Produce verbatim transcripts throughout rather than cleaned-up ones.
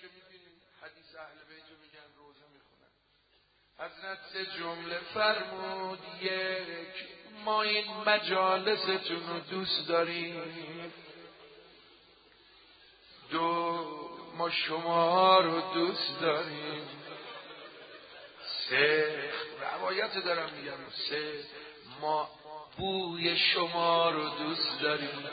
که میبینیم حدیث اهل بیت رو میگن روزه میخونن. حضرت سه جمله فرمود: یک، ما این مجالستون رو دوست داریم. دو، ما شما رو دوست داریم. سه، روایت دارم میگم، سه، ما بوی شما رو دوست داریم.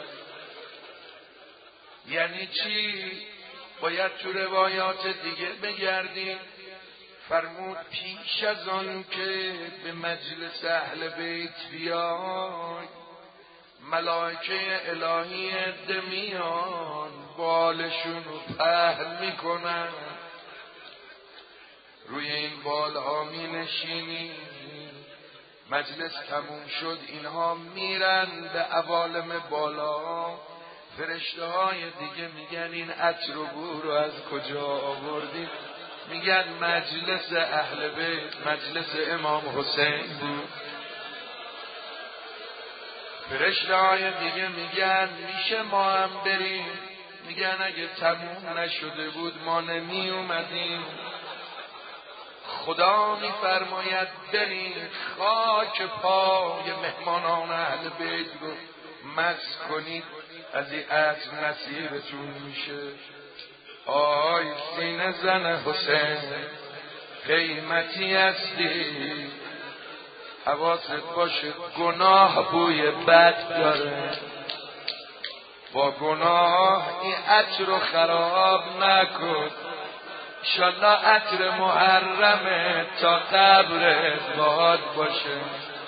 یعنی چی؟ باید تو روایات دیگه بگردیم. فرمود پیش از آن که به مجلس اهل بیت بیای، ملائکه الهی عده میان، بالشون رو پهن میکنن، روی این بالها می نشینی. مجلس تموم شد، اینها میرن به عوالم بالا. فرشته های دیگه میگن این عطر و بو رو از کجا آوردید؟ میگن مجلس اهل بیت، مجلس امام حسین بود. فرشته های دیگه میگن میشه ما هم بریم؟ میگن اگه تموم نشده بود ما نمی اومدیم. خدا میفرماید بریم خاک پای مهمانان اهل بیت رو مس کنید، از این عطر نصیبتون میشه. آی سینه زن حسین قیمتی هستی، حواست باشه گناه بوی بد داره. با گناه این عطر رو خراب نکن. انشالله عطر محرمه تا قبرت باد باشه.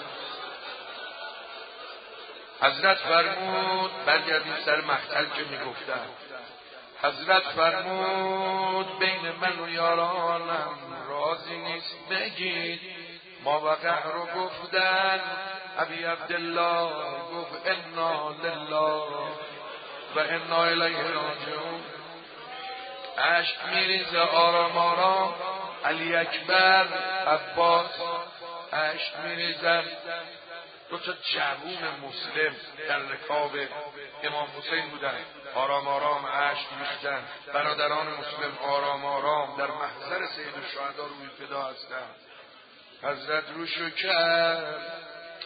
حضرت فرمود، برگردیم سر مقتل که میگفتن. حضرت فرمود بین من و یارانم رازی نیست بگید. ما وقع رو گفتن. ابی عبدالله گفت انا لله و انا الیه راجعون. عشق میریزه آرام آرام. علی اکبر، عباس عشق میریزن. دو تا جوون مسلم در رکاب امام حسین بودن، آرام آرام عشق میریزن. برادران مسلم آرام آرام در محضر سید الشهدا روی فدا هستن. حضرت روشو کرد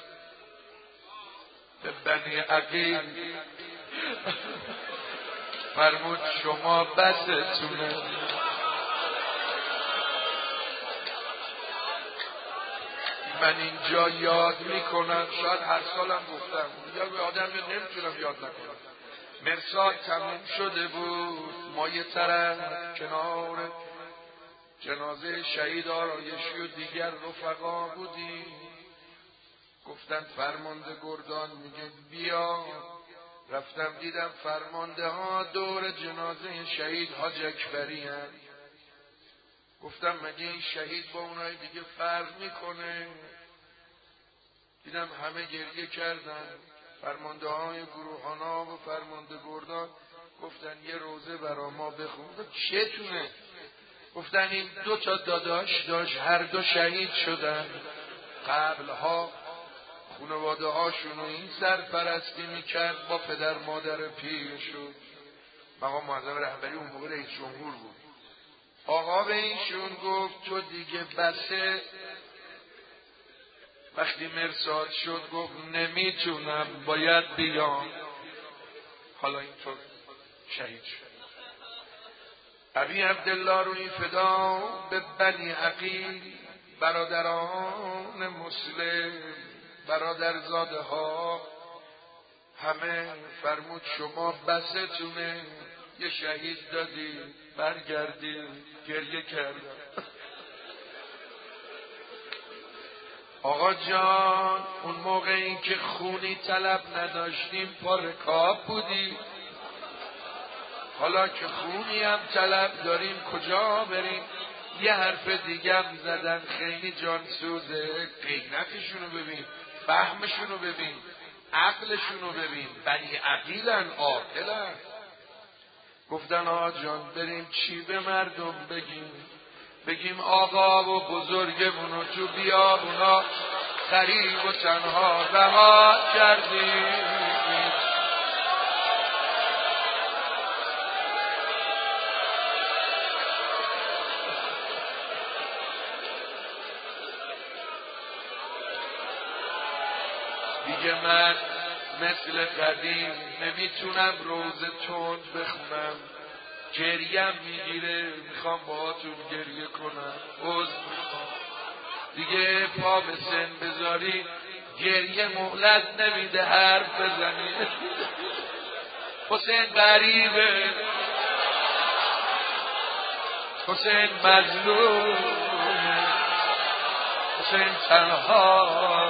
به بنی عقیل، فرمود شما بستونه. من اینجا یاد میکنم، شاید هر سالم گفتم، یا به آدم نمیتونم یاد نکنم. مرصاد تموم شده بود، ما یه طرف کنار جنازه شهید آرایشی و دیگر رفقا بودیم. گفتن فرمانده گردان میگه بیا. رفتم دیدم فرمانده ها دور جنازه شهید حاج اکبری هست. گفتم مگه این شهید با اونای دیگه فرق میکنه؟ دیدم همه گریه کردن. فرمانده های گروهانا و فرمانده گردان گفتن یه روزه برا ما بخون. چتونه؟ گفتن این دو تا داداش داشت، هر دو شهید شدن. قبلها خانواده هاشون این سرپرستی میکرد با پدر مادر پیرشون. مقام معظم رهبری اون موقع رئیس جمهور بود. آقا به اینشون گفت تو دیگه بسه. وقتی مرصاد شد گفت نمیتونم، باید بیام. حالا اینطور شهید شد. ابی عبدالله روی فدا به بنی عقیل، برادران مسلم، برادرزاده ها، همه فرمود شما بستونه. یه شهید دادی برگردی. گریه کردن. آقا جان اون موقع این که خونی طلب نداشتیم پا رکاب بودی، حالا که خونی هم طلب داریم کجا بریم؟ یه حرف دیگه هم زدن خیلی جانسوزه. قیمتشونو ببین، فهمشونو ببین، عقلشونو ببین. بنی عقیلن، عاقلن. گفتن آقا جان بریم چی به مردم بگیم؟ بگیم آقا و بزرگمونو تو بیابونا غریب و تنها رها کردیم. دیگه من مثل قدیم نمیتونم روز تند بخونم، گریم میگیره، میخوام باهاتون گریه کنم، عذر میخوام دیگه پا به سن بذاری گریه مهلت نمیده حرف بزنی. حسین غریبه، حسین مظلوم، حسین تنها.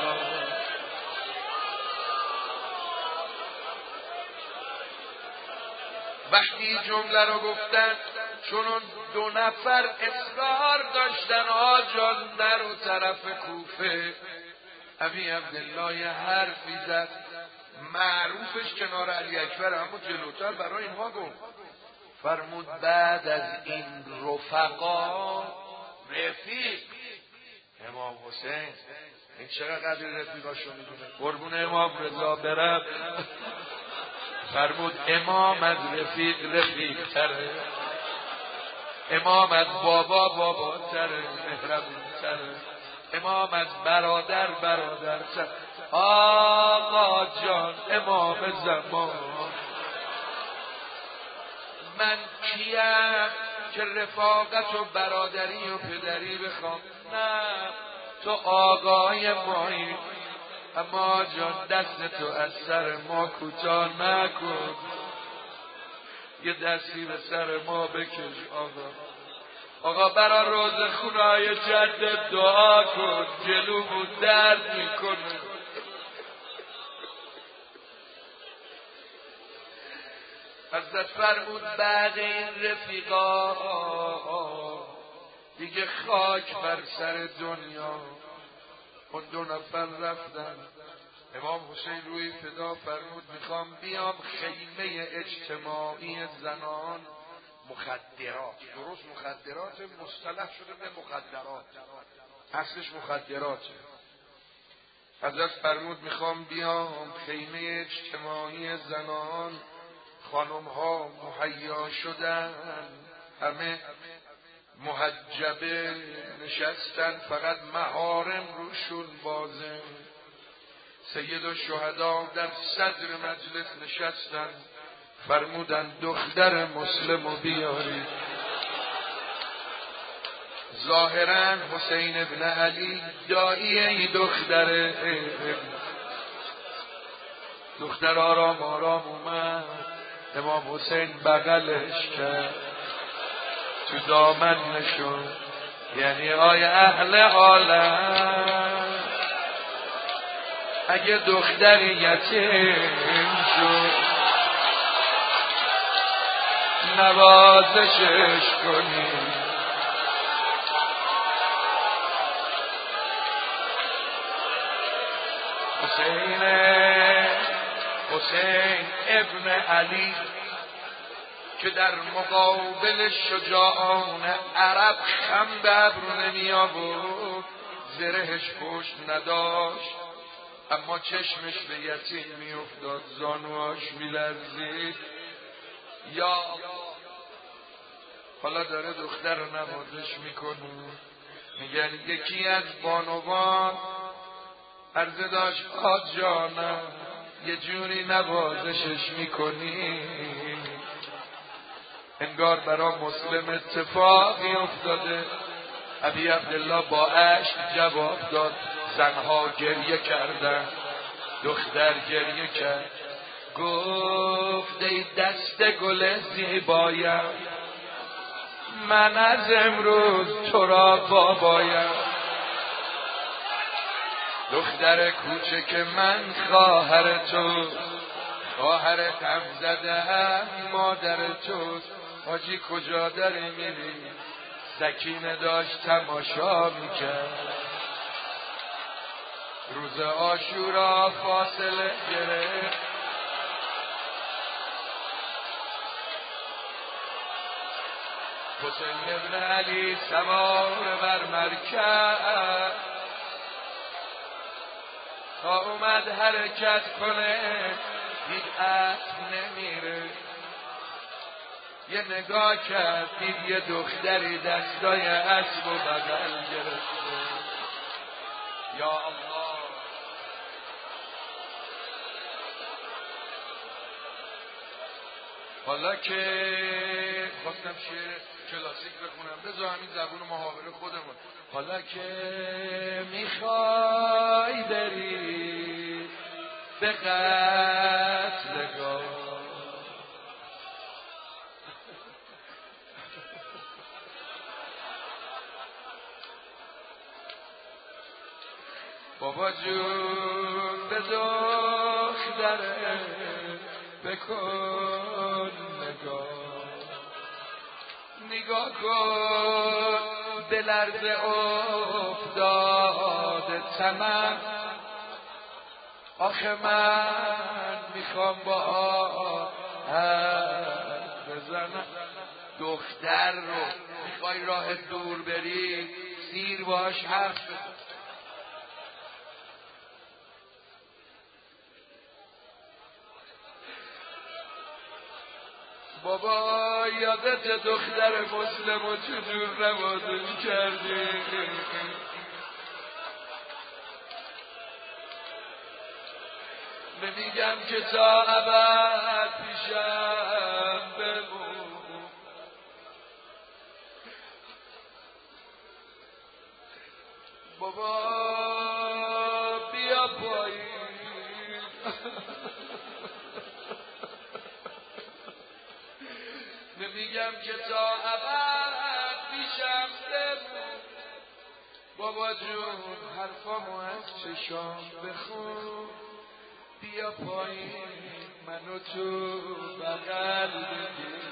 وقتی جمله رو گفتن چون دو نفر اصرار داشتن آجان در و طرف کوفه، ابی عبدالله یه حرفی زد معروفش کنار علی اکبر، اما جلوتر برای اینها گفت، فرمود بعد از این رفقا رفیق امام حسین. این چقدر قدر رفیقاشو میدونه، قربون امام رضا برم. فرمود امام از رفیق رفیق تره، امام از بابا بابا تره، مهربون تره، امام از برادر برادر تره. آقا جان امام زمان، من کیم که رفاقت و برادری و پدری بخوام؟ نه، تو آقای مایی، اما جان دست تو از سر ما کوتاه نکن، یه دستی به سر ما بکش آقا. آقا برا روز خونای جدت دعا کن، جلومون درد میکنه. حضرت فرمود بعد این رفیقا دیگه خاک بر سر دنیا. اون دو نفر رفتن، امام حسین روی فدا فرمود میخوام بیام خیمه اجتماعی زنان مخدرات، درست مخدرات مصطلح شده به مخدرات، اصلش مخدراته. حضرت فرمود میخوام بیام خیمه اجتماعی زنان، خانم ها مهیا شدن، همه محجبه نشستن، فقط محارم روشون بازه. سید الشهدا در صدر مجلس نشستن، فرمودن دختر مسلمو بیاری. ظاهرا حسین ابن علی دایی ای دختره، دختر آرام آرام اومد، امام حسین بغلش کرد، تو دامن نشون، یعنی آی اهل عالم اگه دختر یتیم شد نوازشش کنی. حسین حسین ابن علی که در مقابل شجاعان عرب خم به ابرو نمی آورد، زرهش پشت نداشت، اما چشمش به یتیم می افتاد، زانوهاش می لرزید. یا حالا داره دختر رو نوازش میکنه، میگن یکی از بانوان عرضه داشت آج جانم یه جوری نوازشش میکنی انگار برا مسلم اتفاقی افتاده. ابی عبدالله با عشق جواب داد، زنها گریه کردن، دختر گریه کرد، گفت ای دست گل زیبایم من از امروز تو را بابایم. دختر کوچک من خواهر تو، خواهر غم زده‌ام مادر تو. حاجی کجا داری میری؟ سکینه داشت تماشا میکرد، روز عاشورا فاصله گرفت. حسین ابن علی سوار بر مرکب تا اومد حرکت کنه، دید اسب نمیره، یه نگاه کرد دید یه دختری دستای اسب و بغل گرفته. یا الله حالا که خواستم شعر کلاسیک بخونم، بذار همین زبون محاوره خودمون. حالا که میخوای بری به قتلگاه، بابا جون به دختره بکن نگاه، نگاه کن به لرز افتاده تمام. آخه من میخوام با حرف بزنم. دختر رو میخوای راه دور بری، سیر باش حرف بزن. بابا یادت دختر مسلم و چجور نوازش کردی؟ نمیگم که تا ابد پیشم بمون، بابا بیا پایین. نمیگم که تا ابد پیشم بمون، بابا جون حرفامو از چشام بخون. بیا پایین منو تو بغل بگیر.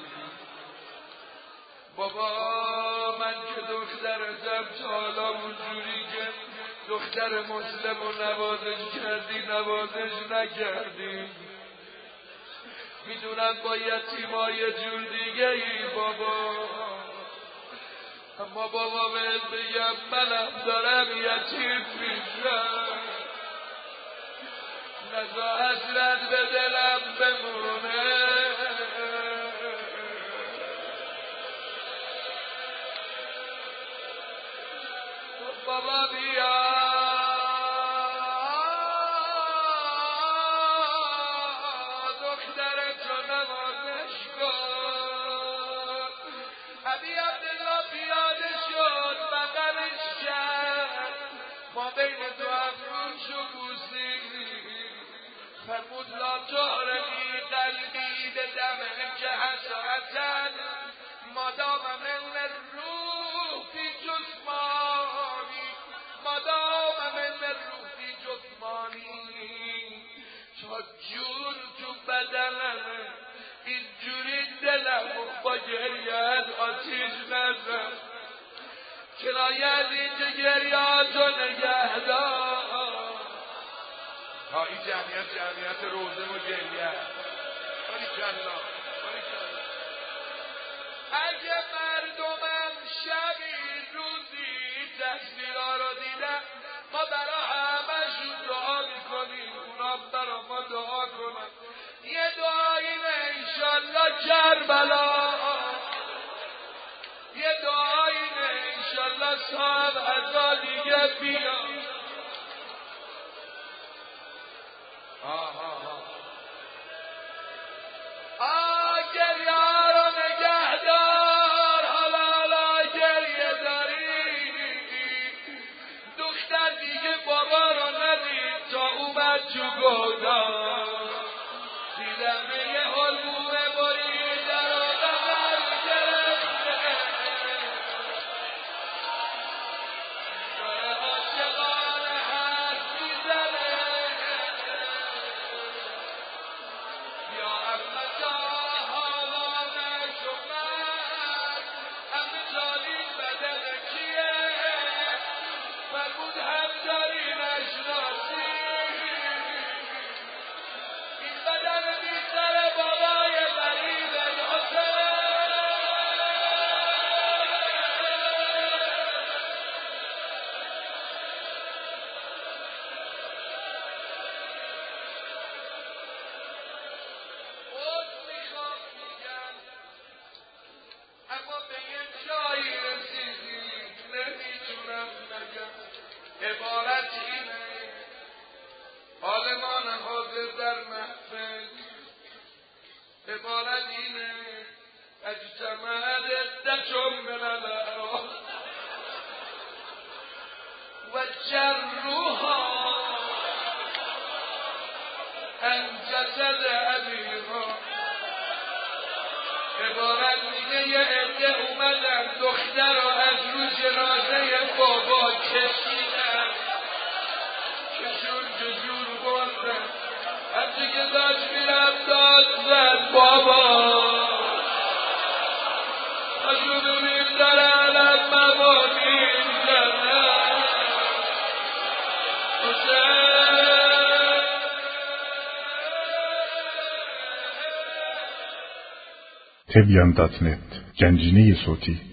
بابا من که دخترتم، تا حالا اونجوری که دختر مسلم رو نوازش کردی نوازش نکردی. میدونم با یتیما یه جور دیگه ای بابا، اما بابا بهت بگم منم دارم یتیم میشم. نزا حسرت به دلم بمونه. بابا بیا دخترتو نوازش کن. ابی عبدالله پیاده شد بغلش کرد، ما بین دو افروش و بوسی فرمود لا تحرقی قلبی بدمک حسرة مادام من الروح فی جسمانی، مادام من الروح فی جسمانی. تا جون تو بدنم اینجوری دلم با گریت آتیش نزن. کنایه از این گریاتو نگه دار. ها این جمعیت جمعیت روزه و گریه. باریکالله باریکالله. اگه مردمم شبی روزی تصویرها رو دیدن، ما برا همشون دعا میکنیم، اونا برا ما دعا کنن. یه دعایی نه انشالله کربلا، یه دعایی نه انشالله صاحب عزا دیگه بیان. آه گریه رو نگه دار. حالا حالا گریه داری. دختر دیگه بابا رو ندید تا اومد تو گودار. دیدم یه حلبوه بریده رو بغل گرفته، داره عاشقانه حرف میزنه. یا اما جاها شمد اما جالی بدل کیه؟ فرمود هم داری نشناسی. این بدن بی سر بابای غریب حسین. خود میخوام میگن اما به یه جایی رسیدی نمیتونم نگم. عبارت اینه عالمان حاضر در محفل، عبارت اینه ردة من الأرض و جروها عن جسد ابیها. عبارت میگه یه عده اومدن دختر رو از رو جنازه بابا کشیدن، کشون جزور بردن. همچه که داشت میرم داد زد بابا اشو ببین در علم مبانی زنن تبیان دات نت گنجینه صوتی